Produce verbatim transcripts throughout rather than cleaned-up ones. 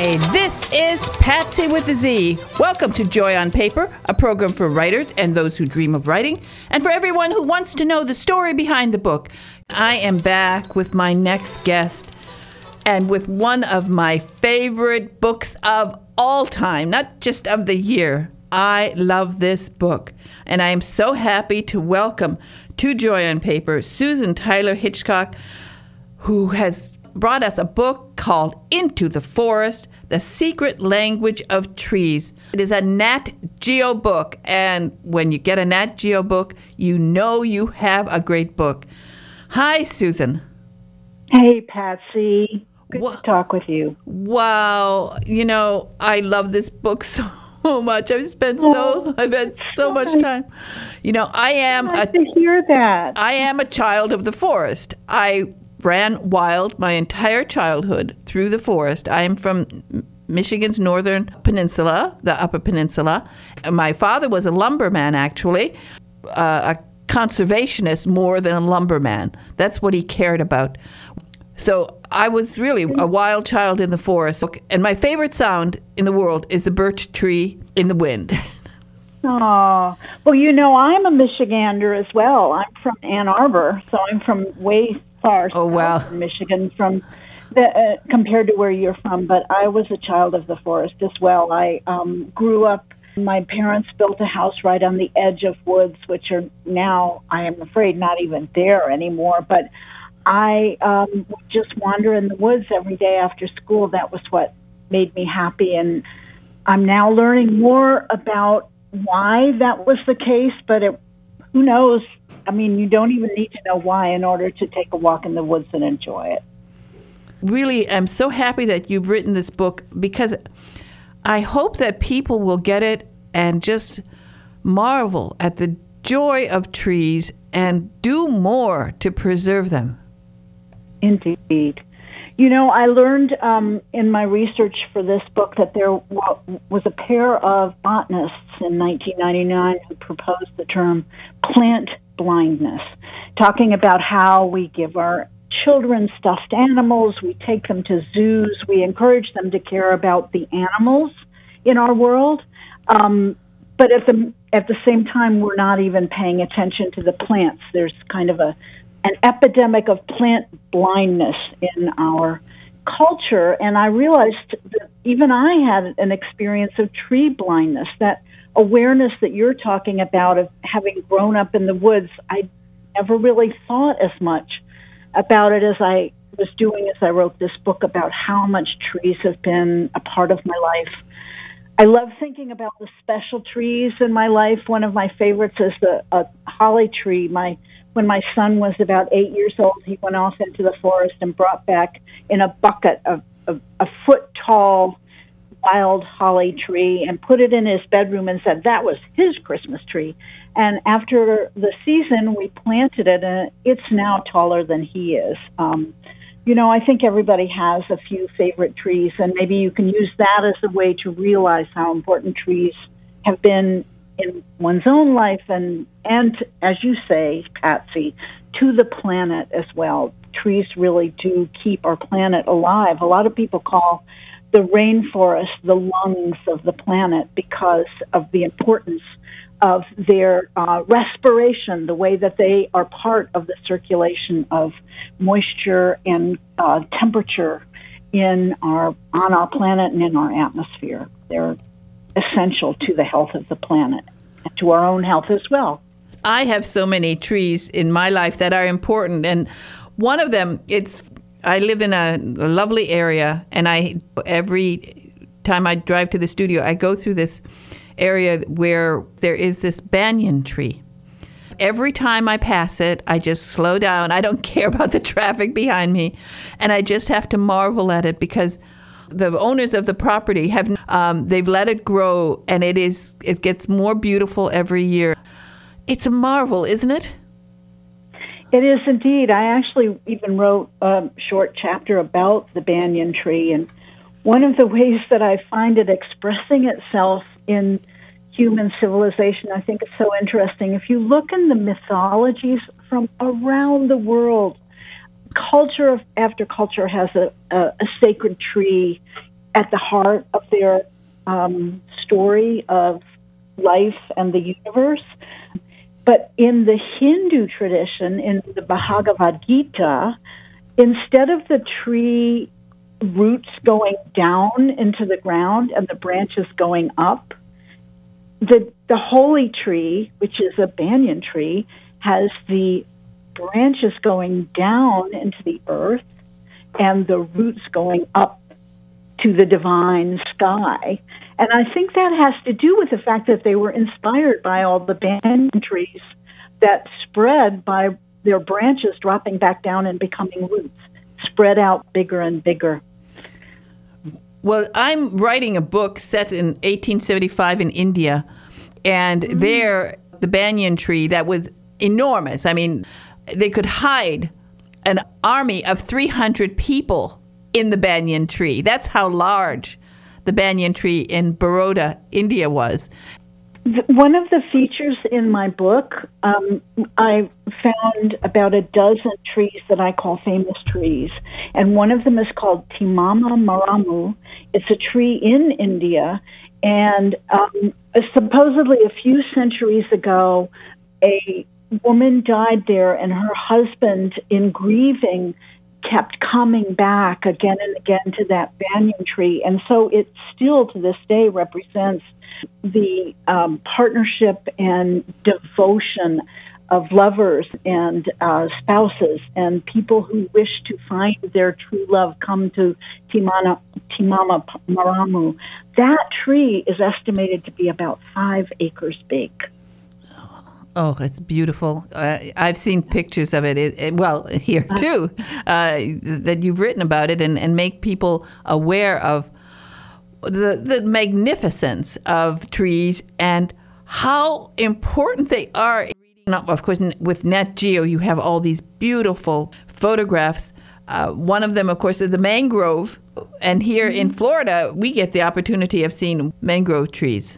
Hi, this is Patsy with a Z. Welcome to Joy on Paper, a program for writers and those who dream of writing, and for everyone who wants to know the story behind the book. I am back with my next guest, and with one of my favorite books of all time, not just of the year. I love this book, and I am so happy to welcome to Joy on Paper Susan Tyler Hitchcock, who has brought us a book called Into the Forest, The Secret Language of Trees. It is a Nat Geo book, and when you get a Nat Geo book, you know you have a great book. Hi, Susan. Hey, Patsy. Good Wha- to talk with you. Wow. You know, I love this book so much. I've spent so I've had so much time. You know, I am Nice a to hear that. I am a child of the forest. I ran wild my entire childhood through the forest. I am from Michigan's northern peninsula, the Upper Peninsula. My father was a lumberman, actually, uh, a conservationist more than a lumberman. That's what he cared about. So I was really a wild child in the forest. And my favorite sound in the world is the birch tree in the wind. Oh, well, you know, I'm a Michigander as well. I'm from Ann Arbor, so I'm from way far Oh, wow. south in Michigan from the, uh, compared to where you're from. But I was a child of the forest as well. I um, grew up. My parents built a house right on the edge of woods, which are now, I am afraid, not even there anymore. But I um, would just wander in the woods every day after school. That was what made me happy. And I'm now learning more about why that was the case, but it, who knows? I mean, you don't even need to know why in order to take a walk in the woods and enjoy it. Really, I'm so happy that you've written this book, because I hope that people will get it and just marvel at the joy of trees and do more to preserve them. Indeed. You know, I learned um, in my research for this book that there wa- was a pair of botanists in nineteen ninety-nine who proposed the term plant blindness, talking about how we give our children stuffed animals, we take them to zoos, we encourage them to care about the animals in our world, um, but at the at the same time, we're not even paying attention to the plants. There's kind of a an epidemic of plant blindness in our culture, and I realized that even I had an experience of tree blindness, that awareness that you're talking about of having grown up in the woods. I never really thought as much about it as I was doing as I wrote this book about how much trees have been a part of my life. I love thinking about the special trees in my life. One of my favorites is the a holly tree. My When my son was about eight years old, he went off into the forest and brought back in a bucket of, of a foot-tall wild holly tree and put it in his bedroom and said that was his Christmas tree. And after the season, we planted it, and it's now taller than he is. Um, you know, I think everybody has a few favorite trees, and maybe you can use that as a way to realize how important trees have been in one's own life and, and, as you say, Patsy, to the planet as well. Trees really do keep our planet alive. A lot of people call the rainforest the lungs of the planet because of the importance of their uh, respiration, the way that they are part of the circulation of moisture and uh, temperature in our on our planet and in our atmosphere. They're essential to the health of the planet and to our own health as well. I have so many trees in my life that are important, and one of them, it's I live in a, a lovely area, and I every time I drive to the studio, I go through this area where there is this banyan tree. Every time I pass it, I just slow down. I don't care about the traffic behind me, and I just have to marvel at it because the owners of the property have um, they've let it grow, and it is it gets more beautiful every year. It's a marvel, isn't it? It is indeed. I actually even wrote a short chapter about the banyan tree, and one of the ways that I find it expressing itself in human civilization, I think is so interesting. If you look in the mythologies from around the world, culture after culture has a, a, a sacred tree at the heart of their um, story of life and the universe. But in the Hindu tradition, in the Bhagavad Gita, instead of the tree roots going down into the ground and the branches going up, the the holy tree, which is a banyan tree, has the branches going down into the earth and the roots going up to the divine sky. And I think that has to do with the fact that they were inspired by all the banyan trees that spread by their branches dropping back down and becoming roots, spread out bigger and bigger. Well, I'm writing a book set in eighteen seventy-five in India, and mm-hmm. there, the banyan tree that was enormous. I mean, they could hide an army of three hundred people in the banyan tree. That's how large the banyan tree in Baroda, India was. One of the features in my book, um, I found about a dozen trees that I call famous trees. And one of them is called Timama Maramu. It's a tree in India. And um, supposedly a few centuries ago, a woman died there, and her husband, in grieving, kept coming back again and again to that banyan tree. And so it still to this day represents the um, partnership and devotion of lovers and uh, spouses and people who wish to find their true love come to Timana, Timama Maramu. That tree is estimated to be about five acres big. Oh, it's beautiful. Uh, I've seen pictures of it, it, it well, here too, uh, that you've written about it and, and make people aware of the the magnificence of trees and how important they are. Of course, with Nat Geo, you have all these beautiful photographs. Uh, one of them, of course, is the mangrove. And here in Florida, we get the opportunity of seeing mangrove trees.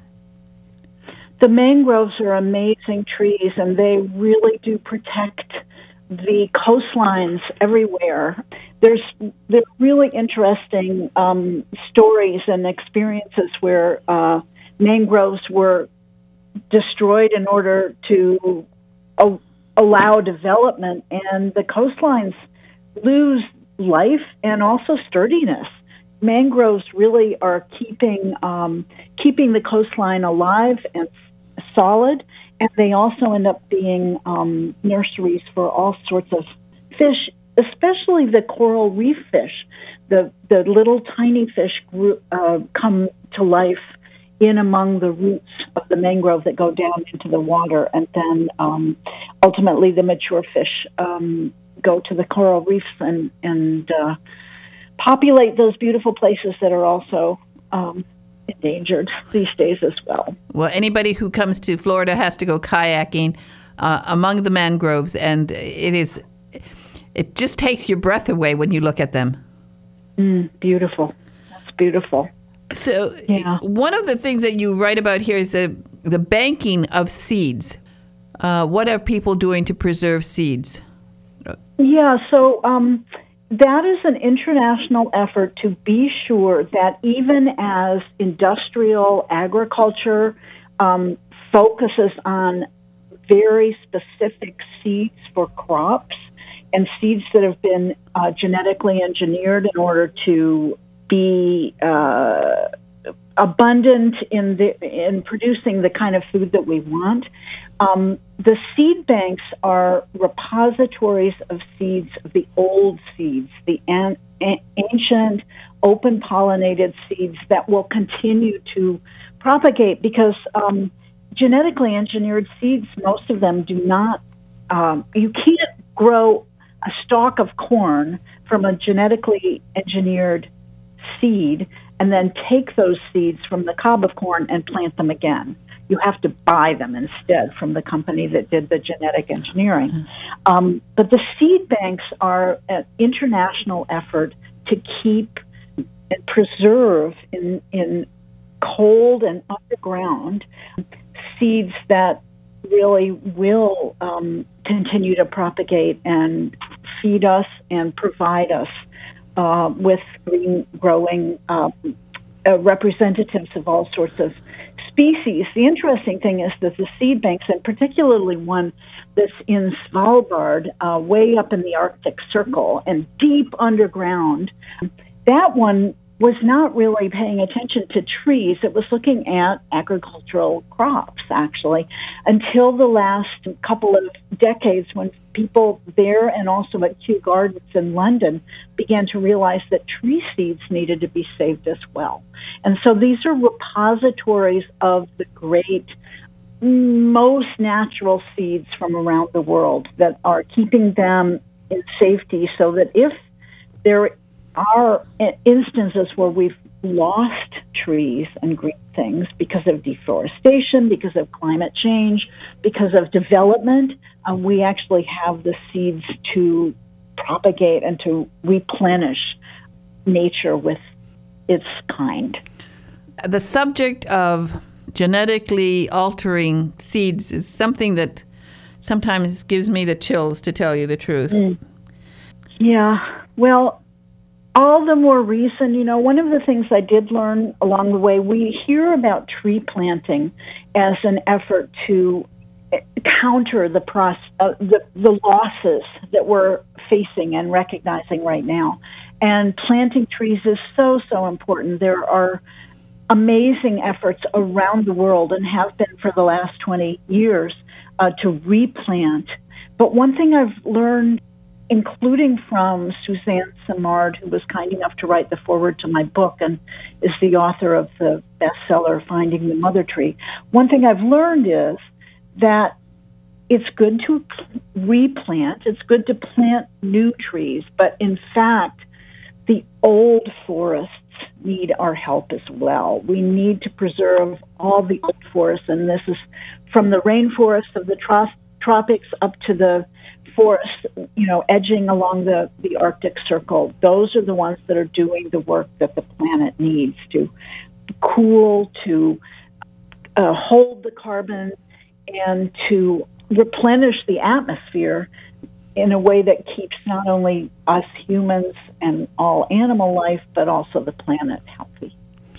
The mangroves are amazing trees, and they really do protect the coastlines everywhere. There's there are really interesting um, stories and experiences where uh, mangroves were destroyed in order to uh, allow development, and the coastlines lose life and also sturdiness. Mangroves really are keeping um, keeping the coastline alive and solid, and they also end up being um, nurseries for all sorts of fish, especially the coral reef fish. The the little tiny fish grew, uh, come to life in among the roots of the mangrove that go down into the water, and then um, ultimately the mature fish um, go to the coral reefs and, and uh, populate those beautiful places that are also um, endangered these days as well. Well, anybody who comes to Florida has to go kayaking uh, among the mangroves, and it is it just takes your breath away when you look at them. Mm, beautiful. That's beautiful. So yeah. One of the things that you write about here is the, the banking of seeds. Uh, what are people doing to preserve seeds? Yeah, so um, that is an international effort to be sure that even as industrial agriculture um, focuses on very specific seeds for crops and seeds that have been uh, genetically engineered in order to be uh, abundant in the in producing the kind of food that we want. Um, the seed banks are repositories of seeds, of the old seeds, the an, a, ancient open pollinated seeds that will continue to propagate, because um, genetically engineered seeds, most of them do not, um, you can't grow a stalk of corn from a genetically engineered seed and then take those seeds from the cob of corn and plant them again. You have to buy them instead from the company that did the genetic engineering. Mm-hmm. Um, but the seed banks are an international effort to keep and preserve in, in cold and underground seeds that really will um, continue to propagate and feed us and provide us Uh, with green growing uh, uh, representatives of all sorts of species. The interesting thing is that the seed banks, and particularly one that's in Svalbard, uh, way up in the Arctic Circle and deep underground, that one was not really paying attention to trees. It was looking at agricultural crops, actually, until the last couple of decades when people there and also at Kew Gardens in London began to realize that tree seeds needed to be saved as well. And so these are repositories of the great, most natural seeds from around the world that are keeping them in safety so that if there are instances where we've lost trees and green things because of deforestation, because of climate change, because of development, uh, we actually have the seeds to propagate and to replenish nature with its kind. The subject of genetically altering seeds is something that sometimes gives me the chills, to tell you the truth. Mm. Yeah, well, all the more reason, you know, one of the things I did learn along the way, we hear about tree planting as an effort to counter the, process, uh, the the losses that we're facing and recognizing right now. And planting trees is so, so important. There are amazing efforts around the world and have been for the last twenty years uh, to replant. But one thing I've learned, including from Suzanne Simard, who was kind enough to write the foreword to my book and is the author of the bestseller, Finding the Mother Tree. One thing I've learned is that it's good to replant, it's good to plant new trees, but in fact, the old forests need our help as well. We need to preserve all the old forests, and this is from the rainforests of the tro- tropics up to the forests, you know, edging along the, the Arctic Circle. Those are the ones that are doing the work that the planet needs to cool, to uh, hold the carbon, and to replenish the atmosphere in a way that keeps not only us humans and all animal life, but also the planet healthy.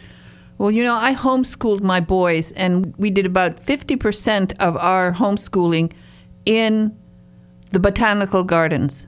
Well, you know, I homeschooled my boys, and we did about fifty percent of our homeschooling in the botanical gardens.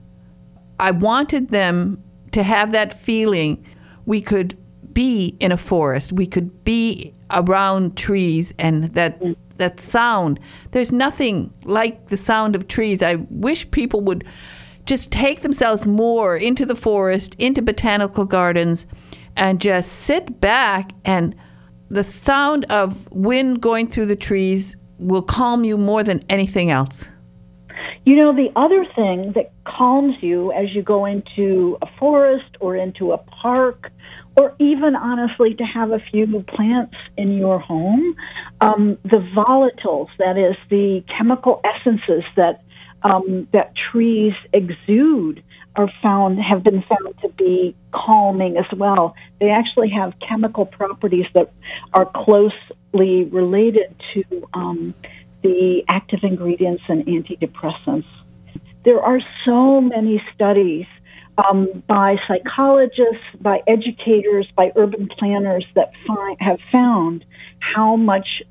I wanted them to have that feeling we could be in a forest, we could be around trees, and that mm. that sound. There's nothing like the sound of trees. I wish people would just take themselves more into the forest, into botanical gardens, and just sit back, and the sound of wind going through the trees will calm you more than anything else. You know, the other thing that calms you as you go into a forest or into a park, or even, honestly, to have a few plants in your home, um, the volatiles, that is, the chemical essences that um, that trees exude, are found have been found to be calming as well. They actually have chemical properties that are closely related to um, the active ingredients in antidepressants. There are so many studies um, by psychologists, by educators, by urban planners that find, have found how much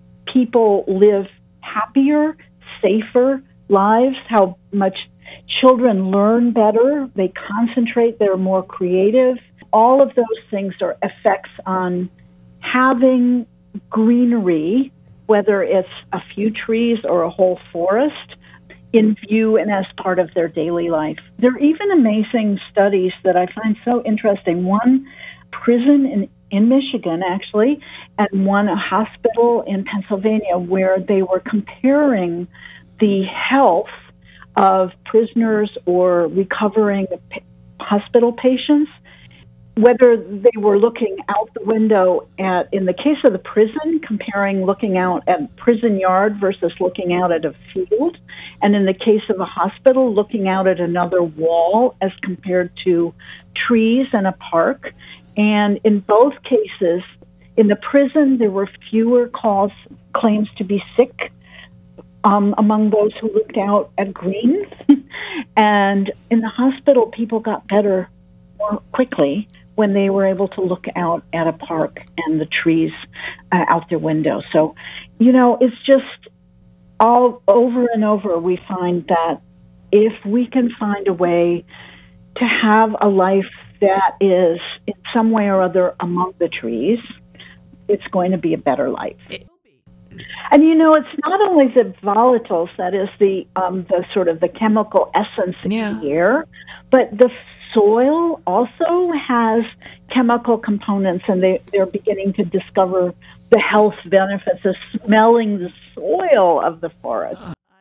people live happier, safer lives, how much children learn better, they concentrate, they're more creative. All of those things are effects on having greenery, whether it's a few trees or a whole forest, in view and as part of their daily life. There are even amazing studies that I find so interesting. One prison in, in Michigan, actually, and one a hospital in Pennsylvania, where they were comparing the health of prisoners or recovering p- hospital patients, whether they were looking out the window at, in the case of the prison, comparing looking out at prison yard versus looking out at a field, and in the case of a hospital, looking out at another wall as compared to trees and a park. And in both cases, in the prison, there were fewer calls, claims to be sick um, among those who looked out at greens. And in the hospital, people got better more quickly when they were able to look out at a park and the trees uh, out their window. So, you know, it's just all over and over we find that if we can find a way to have a life that is in some way or other among the trees, it's going to be a better life. And, you know, it's not only the volatiles, that is the um, the sort of the chemical essence Yeah. in the air, but the soil also has chemical components, and they, they're beginning to discover the health benefits of smelling the soil of the forest.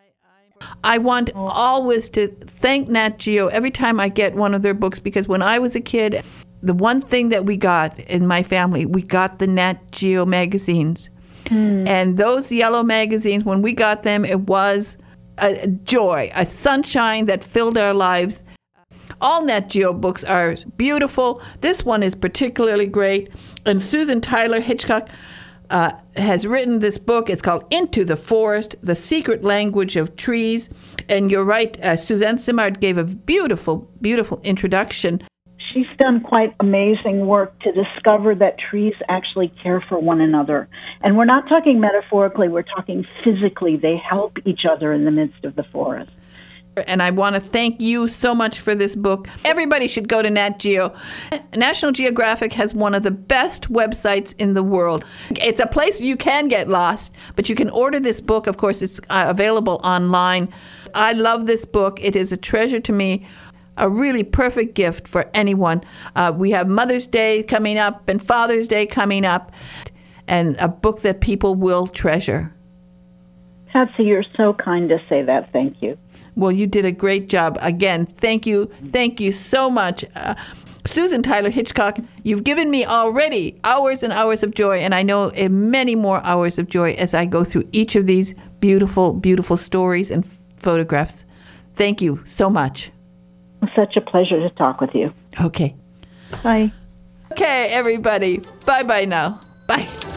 I want always to thank Nat Geo every time I get one of their books, because when I was a kid, the one thing that we got in my family, we got the Nat Geo magazines. Hmm. And those yellow magazines, when we got them, it was a joy, a sunshine that filled our lives. All Nat Geo books are beautiful. This one is particularly great. And Susan Tyler Hitchcock uh, has written this book. It's called Into the Forest, The Secret Language of Trees. And you're right, uh, Suzanne Simard gave a beautiful, beautiful introduction. She's done quite amazing work to discover that trees actually care for one another. And we're not talking metaphorically, we're talking physically. They help each other in the midst of the forest. And I want to thank you so much for this book. Everybody should go to Nat Geo. National Geographic has one of the best websites in the world. It's a place you can get lost, but you can order this book. Of course, it's uh, available online. I love this book. It is a treasure to me. A really perfect gift for anyone. Uh, we have Mother's Day coming up and Father's Day coming up, and a book that people will treasure. Patsy, you're so kind to say that. Thank you. Well, you did a great job. Again, thank you. Thank you so much. Uh, Susan Tyler Hitchcock, you've given me already hours and hours of joy, and I know uh, many more hours of joy as I go through each of these beautiful, beautiful stories and photographs. Thank you so much. Such a pleasure to talk with you. Okay. Bye. Okay, everybody. Bye-bye now. Bye.